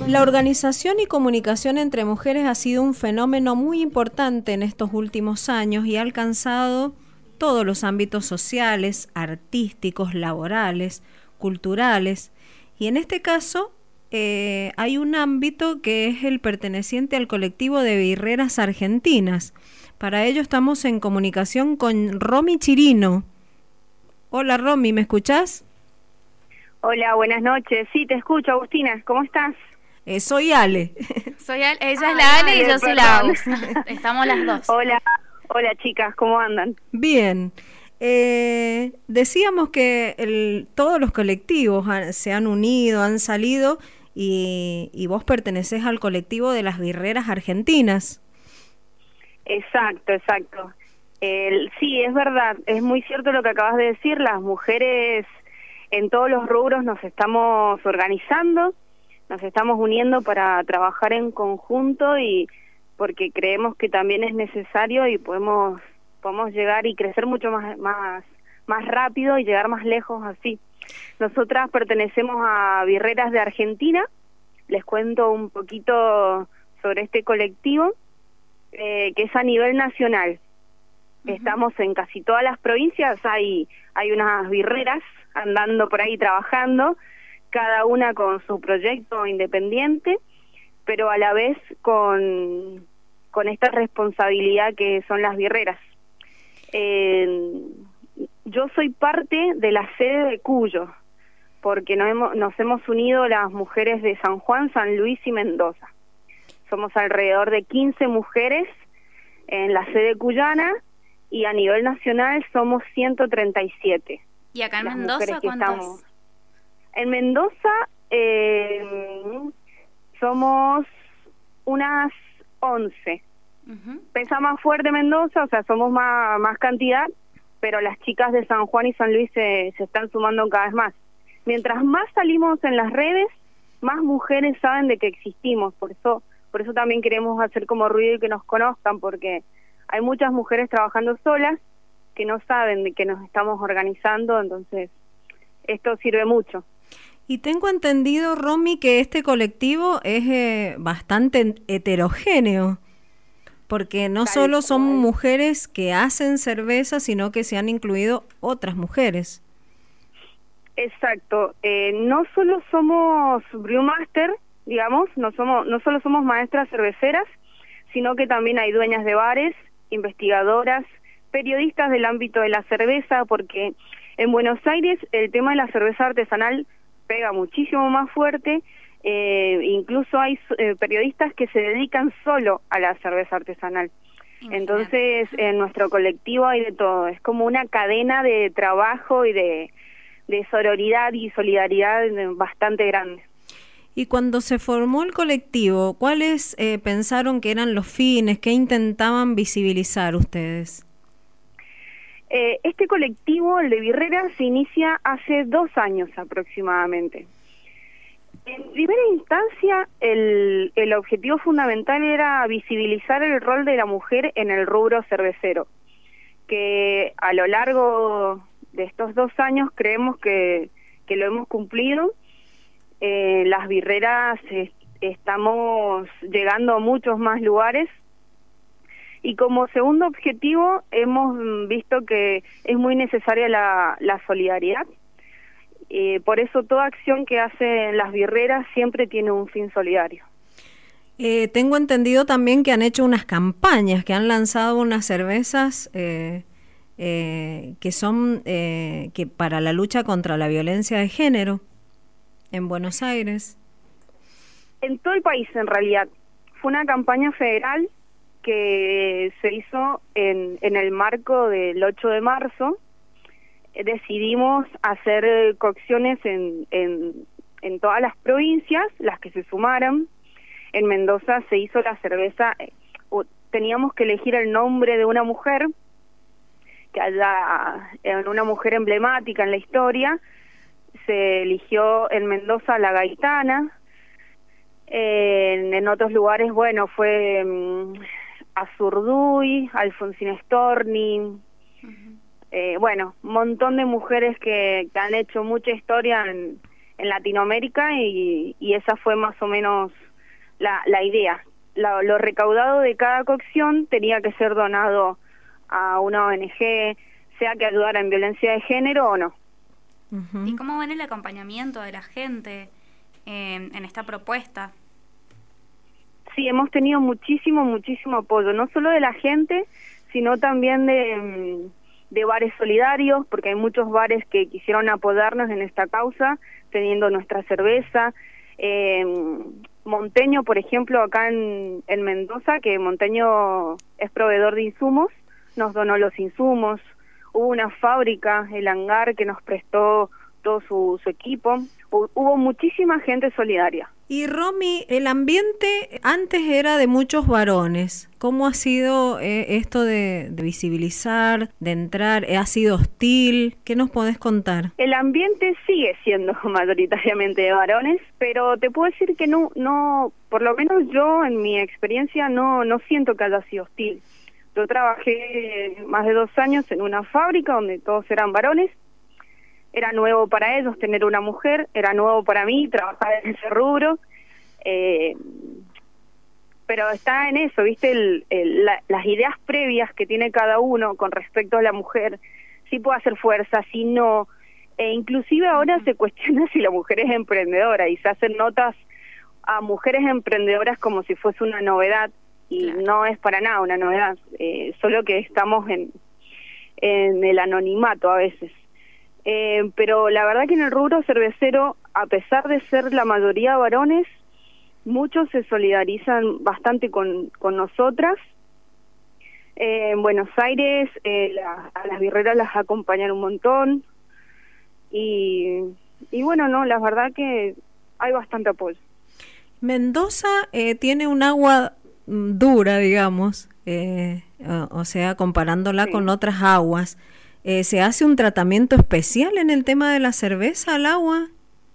La organización y comunicación entre mujeres ha sido un fenómeno muy importante en estos últimos años y ha alcanzado todos los ámbitos sociales, artísticos, laborales, culturales. Y en este caso hay un ámbito que es el perteneciente al colectivo de birreras argentinas. Para ello estamos en comunicación con Romy Chirino. Hola Romy, ¿me escuchás? Hola, buenas noches. Sí, te escucho, Agustina. ¿Cómo estás? Soy Ale. Ella es la Ale y yo soy la perdón. Agus. Estamos las dos. Hola chicas, ¿cómo andan? Bien. Decíamos que todos los colectivos se han unido, han salido y vos pertenecés al colectivo de las birreras argentinas. Exacto. Sí, es verdad, es muy cierto lo que acabas de decir. Las mujeres en todos los rubros nos estamos organizando, nos estamos uniendo para trabajar en conjunto y porque creemos que también es necesario y podemos llegar y crecer mucho más rápido y llegar más lejos así. Nosotras pertenecemos a Birreras de Argentina. Les cuento un poquito sobre este colectivo, que es a nivel nacional. Estamos en casi todas las provincias, hay unas birreras andando por ahí trabajando, cada una con su proyecto independiente, pero a la vez con esta responsabilidad que son las birreras. Yo soy parte de la sede de Cuyo, porque nos hemos unido las mujeres de San Juan, San Luis y Mendoza. Somos alrededor de 15 mujeres en la sede cuyana y a nivel nacional somos 137. ¿Y acá en Mendoza cuántas? En Mendoza somos unas 11. Pesa más fuerte Mendoza, o sea, somos más cantidad, pero las chicas de San Juan y San Luis se están sumando cada vez más. Mientras más salimos en las redes, más mujeres saben de que existimos. Por eso también queremos hacer como ruido y que nos conozcan, porque hay muchas mujeres trabajando solas que no saben de que nos estamos organizando, entonces esto sirve mucho. Y tengo entendido, Romy, que este colectivo es bastante heterogéneo, porque no solo son mujeres que hacen cerveza, sino que se han incluido otras mujeres. Exacto. No solo somos brewmaster, digamos, no solo somos maestras cerveceras, sino que también hay dueñas de bares, investigadoras, periodistas del ámbito de la cerveza, porque en Buenos Aires el tema de la cerveza artesanal pega muchísimo más fuerte. Incluso hay periodistas que se dedican solo a la cerveza artesanal. Entonces en nuestro colectivo hay de todo, es como una cadena de trabajo y de sororidad y solidaridad bastante grande. Y cuando se formó el colectivo, ¿cuáles pensaron que eran los fines? ¿Qué intentaban visibilizar ustedes? Este colectivo, el de Birreras, se inicia hace 2 años aproximadamente. En primera instancia, el objetivo fundamental era visibilizar el rol de la mujer en el rubro cervecero, que a lo largo de estos 2 años creemos que lo hemos cumplido. Las birreras estamos llegando a muchos más lugares y como segundo objetivo hemos visto que es muy necesaria la solidaridad. Por eso toda acción que hacen las birreras siempre tiene un fin solidario. Tengo entendido también que han hecho unas campañas, que han lanzado unas cervezas que son que para la lucha contra la violencia de género en Buenos Aires. En todo el país, en realidad. Fue una campaña federal que se hizo en el marco del 8 de marzo. Decidimos hacer cocciones en todas las provincias, las que se sumaran. En Mendoza se hizo la cerveza, teníamos que elegir el nombre de una mujer, que haya una mujer emblemática en la historia. Se eligió en Mendoza la Gaitana, en otros lugares, bueno, fue Azurduy, Alfonsina Storni, bueno, un montón de mujeres que han hecho mucha historia en Latinoamérica y esa fue más o menos la idea. Lo recaudado de cada cocción tenía que ser donado a una ONG, sea que ayudara en violencia de género o no. ¿Y cómo ven el acompañamiento de la gente en esta propuesta? Sí, hemos tenido muchísimo apoyo, no solo de la gente, sino también de bares solidarios, porque hay muchos bares que quisieron apoyarnos en esta causa, teniendo nuestra cerveza. Monteño, por ejemplo, acá en Mendoza, que Monteño es proveedor de insumos, nos donó los insumos. Hubo una fábrica, el hangar, que nos prestó todo su equipo. Hubo muchísima gente solidaria. Y Romy, el ambiente antes era de muchos varones. ¿Cómo ha sido esto de visibilizar, de entrar? ¿Ha sido hostil? ¿Qué nos podés contar? El ambiente sigue siendo mayoritariamente de varones, pero te puedo decir que no, por lo menos yo en mi experiencia no siento que haya sido hostil. Yo trabajé más de 2 años en una fábrica donde todos eran varones. Era nuevo para ellos tener una mujer, era nuevo para mí trabajar en ese rubro, pero está en eso, ¿viste? Las ideas previas que tiene cada uno con respecto a la mujer, si puede hacer fuerza, si no, e inclusive ahora se cuestiona si la mujer es emprendedora y se hacen notas a mujeres emprendedoras como si fuese una novedad, y claro, no es para nada una novedad, solo que estamos en el anonimato a veces. Pero la verdad que en el rubro cervecero, a pesar de ser la mayoría varones, muchos se solidarizan bastante con nosotras. En Buenos Aires a las birreras las acompañan un montón y bueno, no, la verdad que hay bastante apoyo. Mendoza tiene un agua dura, digamos, o sea, comparándola con otras aguas. ¿Se hace un tratamiento especial en el tema de la cerveza al agua?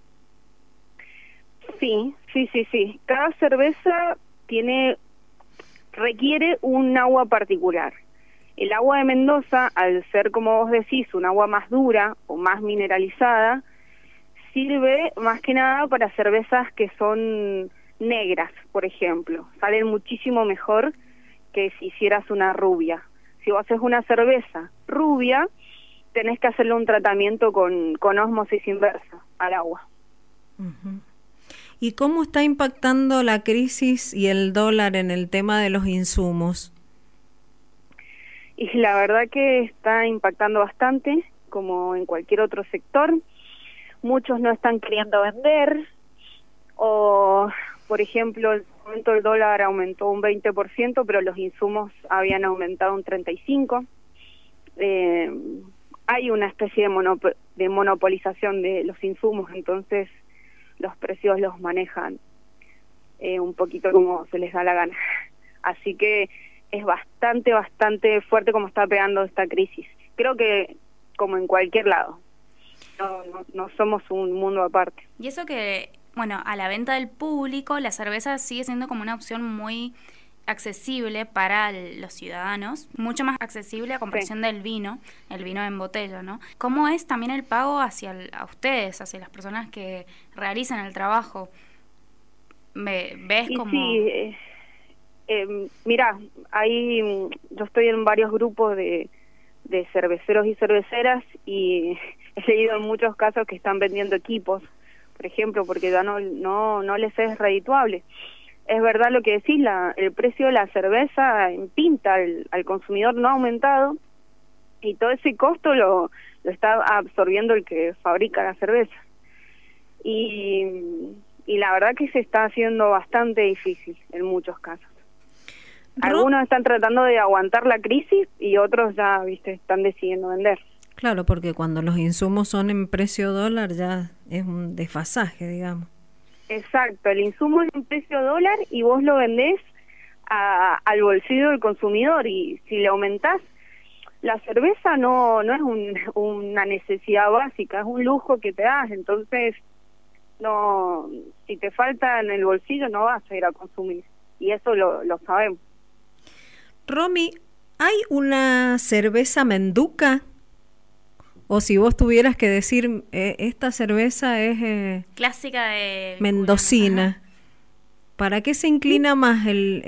Sí. Cada cerveza requiere un agua particular. El agua de Mendoza, al ser, como vos decís, un agua más dura o más mineralizada, sirve más que nada para cervezas que son negras, por ejemplo. Salen muchísimo mejor que si hicieras una rubia. Si vos haces una cerveza rubia, tenés que hacerle un tratamiento con ósmosis inversa al agua. ¿Y cómo está impactando la crisis y el dólar en el tema de los insumos? Y la verdad que está impactando bastante, como en cualquier otro sector. Muchos no están queriendo vender, o, por ejemplo, el momento del dólar aumentó un 20%, pero los insumos habían aumentado un 35%. Hay una especie de monopolización de los insumos, entonces los precios los manejan un poquito como se les da la gana. Así que es bastante fuerte como está pegando esta crisis. Creo que como en cualquier lado, no somos un mundo aparte. Y eso que, bueno, a la venta del público, la cerveza sigue siendo como una opción muy accesible para los ciudadanos, mucho más accesible a comparación del vino, el vino en botella, ¿no? ¿Cómo es también el pago a ustedes, hacia las personas que realizan el trabajo? ¿Ves cómo...? Sí, mira, yo estoy en varios grupos de cerveceros y cerveceras y he leído en muchos casos que están vendiendo equipos, por ejemplo, porque ya no les es redituable. Es verdad lo que decís, el precio de la cerveza en pinta al consumidor no ha aumentado y todo ese costo lo está absorbiendo el que fabrica la cerveza. Y la verdad que se está haciendo bastante difícil en muchos casos. Algunos están tratando de aguantar la crisis y otros ya, están decidiendo vender. Claro, porque cuando los insumos son en precio dólar ya es un desfasaje, digamos. Exacto, el insumo es en precio dólar y vos lo vendés al bolsillo del consumidor, y si le aumentás, la cerveza no es una necesidad básica, es un lujo que te das, entonces si te falta en el bolsillo no vas a ir a consumir, y eso lo sabemos. Romy, ¿hay una cerveza menduca O si vos tuvieras que decir, esta cerveza es clásica de mendocina, ¿para qué se inclina más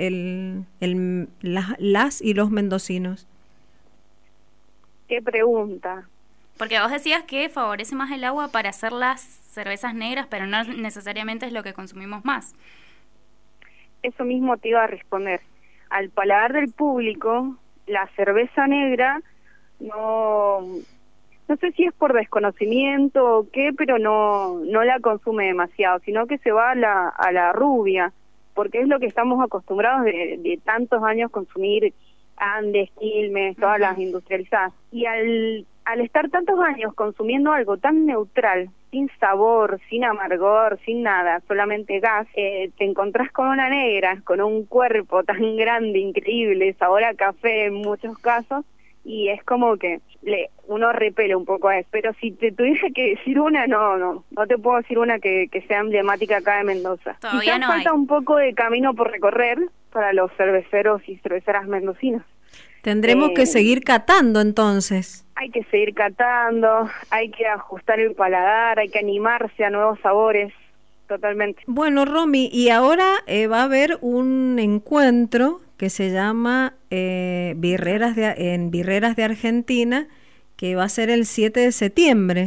las y los mendocinos? ¿Qué pregunta? Porque vos decías que favorece más el agua para hacer las cervezas negras, pero no necesariamente es lo que consumimos más. Eso mismo te iba a responder. Al paladar del público, la cerveza negra no sé si es por desconocimiento o qué, pero no la consume demasiado, sino que se va a la rubia, porque es lo que estamos acostumbrados de tantos años consumir Andes, Quilmes, todas las industrializadas. Y al estar tantos años consumiendo algo tan neutral, sin sabor, sin amargor, sin nada, solamente gas, te encontrás con una negra, con un cuerpo tan grande, increíble, sabor a café en muchos casos, y es como que uno repele un poco a eso. Pero si te tuviera que decir una, no te puedo decir una que sea emblemática acá de Mendoza. Todavía no falta hay. Un poco de camino por recorrer para los cerveceros y cerveceras mendocinas. Tendremos que seguir catando entonces. Hay que seguir catando, hay que ajustar el paladar, hay que animarse a nuevos sabores, totalmente. Bueno, Romy, y ahora va a haber un encuentro que se llama Birreras de Argentina, que va a ser el 7 de septiembre.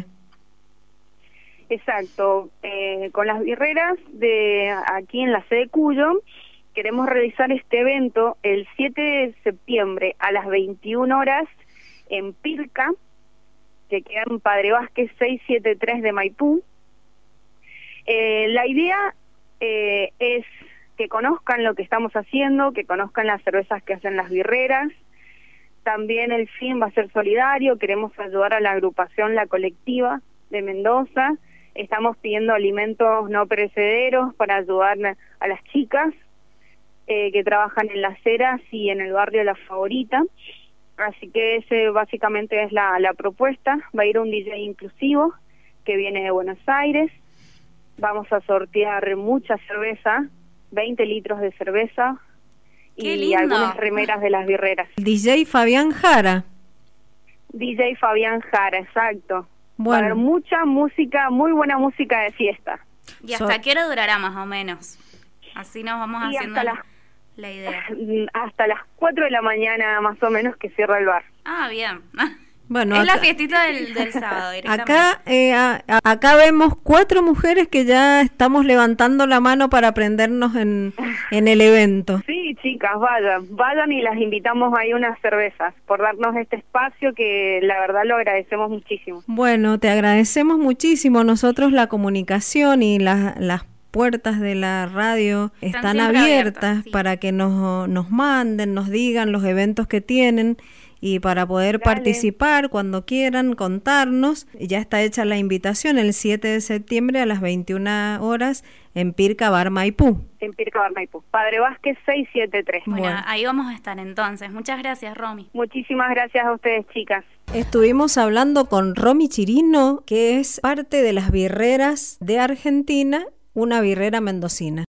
Exacto, con las birreras de aquí en la sede Cuyo, queremos realizar este evento el 7 de septiembre a las 21 horas en Pirca, que queda en Padre Vázquez 673 de Maipú. La idea es que conozcan lo que estamos haciendo, que conozcan las cervezas que hacen las birreras. También el fin va a ser solidario, queremos ayudar a la agrupación La Colectiva de Mendoza. Estamos pidiendo alimentos no perecederos para ayudar a las chicas que trabajan en Las Heras y en el barrio La Favorita. Así que ese básicamente es la propuesta. Va a ir un DJ inclusivo que viene de Buenos Aires. Vamos a sortear mucha cerveza, 20 litros de cerveza y algunas remeras de las birreras. DJ Fabián Jara. DJ Fabián Jara, exacto. Bueno. Va a haber mucha música, muy buena música de fiesta. ¿Y hasta qué hora durará más o menos? Así nos vamos haciendo la idea. Hasta las 4 de la mañana más o menos que cierra el bar. Ah, bien. Bueno, es acá, la fiestita del sábado directamente. Acá vemos 4 mujeres que ya estamos levantando la mano para prendernos en el evento. Sí, chicas, vayan y las invitamos ahí unas cervezas por darnos este espacio que la verdad lo agradecemos muchísimo. Bueno, te agradecemos muchísimo. Nosotros la comunicación y las puertas de la radio están abiertas sí, para que nos manden, nos digan los eventos que tienen y para poder participar cuando quieran, contarnos. Ya está hecha la invitación el 7 de septiembre a las 21 horas en Pirca Bar Maipú. En Pirca Bar Maipú, Padre Vázquez 673. Bueno, ahí vamos a estar entonces. Muchas gracias, Romy. Muchísimas gracias a ustedes, chicas. Estuvimos hablando con Romy Chirino, que es parte de las birreras de Argentina, una birrera mendocina.